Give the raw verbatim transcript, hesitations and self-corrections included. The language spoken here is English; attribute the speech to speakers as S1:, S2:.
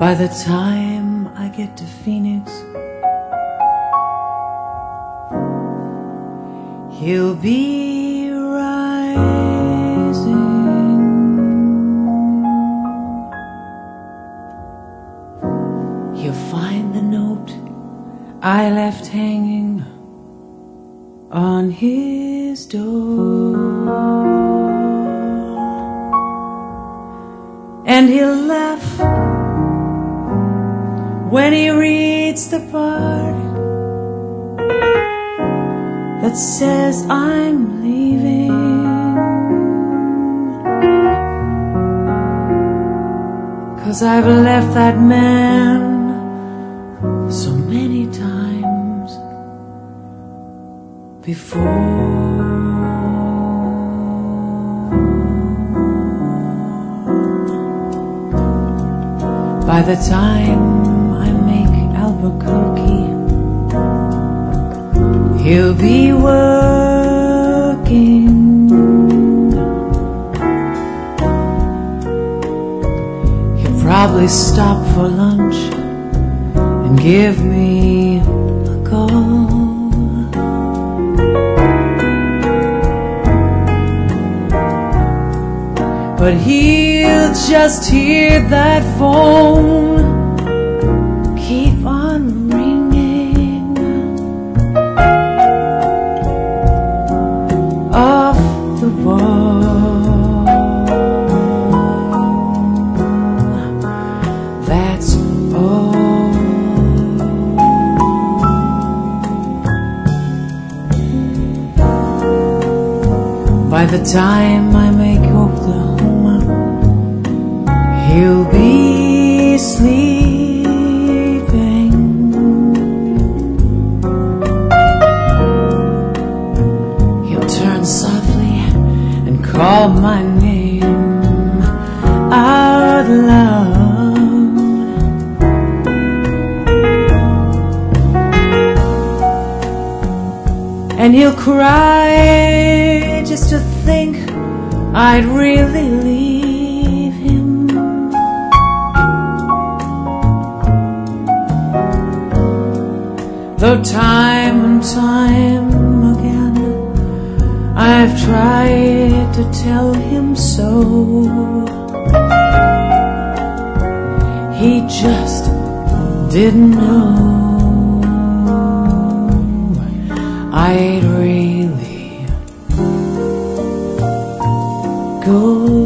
S1: By the time I get to Phoenix, he'll be rising. He'll find the note I left hanging on his door, and he'll laugh when he reads the part that says I'm leaving, 'cause I've left that man so many times before. By the time I make Albuquerque, he'll be working. He'll probably stop for lunch and give me a call. But he'll just hear that phone keep on ringing off the wall. That's all. By the time I make Oklahoma, he'll be sleeping. He'll turn softly and call my name out loud, and he'll cry just to think I'd really leave him. Though time and time again I've tried to tell him so, he just didn't know I'd really go.